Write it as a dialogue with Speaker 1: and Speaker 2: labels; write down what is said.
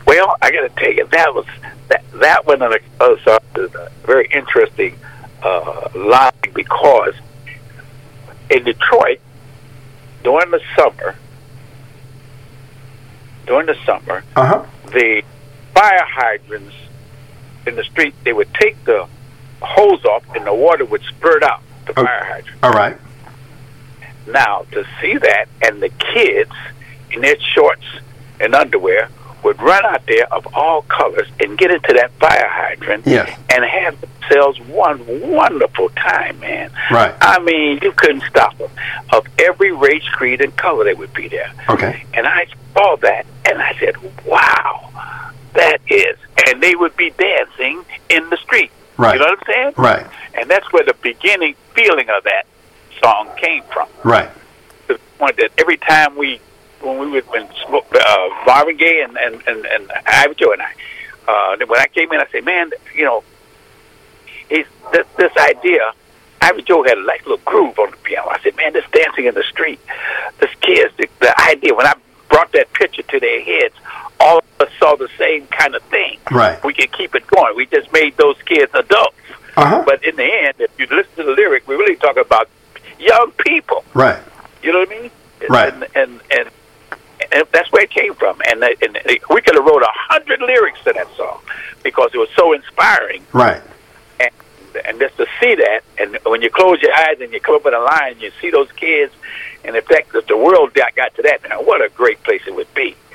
Speaker 1: Well, I got to tell you, that one on the other side is a very interesting line because in Detroit during the summer, the fire hydrants in the street, they would take the hose off and the water would spurt out the fire hydrant.
Speaker 2: All right.
Speaker 1: Now, to see that, and the kids in their shorts and underwear would run out there of all colors and get into that fire hydrant and have themselves one wonderful time, man.
Speaker 2: Right.
Speaker 1: I mean, you couldn't stop them. Of every race, creed, and color, they would be there.
Speaker 2: Okay.
Speaker 1: And I saw that, and I said, wow, that is. And they would be dancing in the street.
Speaker 2: Right.
Speaker 1: You know what I'm saying?
Speaker 2: Right.
Speaker 1: And that's where the beginning feeling of that song came from.
Speaker 2: Right.
Speaker 1: To the point that every time when Marvin Gaye and Ivy Joe and I, when I came in, I said, man, you know, this idea. Ivy Joe had a nice little groove on the piano. I said, man, this dancing in the street, this kids, the idea. When I brought that picture to their heads, all of us saw the same kind of thing.
Speaker 2: Right.
Speaker 1: We could keep it going. We just made those kids adults. But in the end, if you listen to the lyric, we're really talking about young people.
Speaker 2: Right.
Speaker 1: You know what I mean?
Speaker 2: Right.
Speaker 1: And that's where it came from. And we could have wrote 100 lyrics to that song because it was so inspiring.
Speaker 2: Right.
Speaker 1: And just to see that, and when you close your eyes and you come up with a line, you see those kids, and if the world got to that, man, what a great place it would be.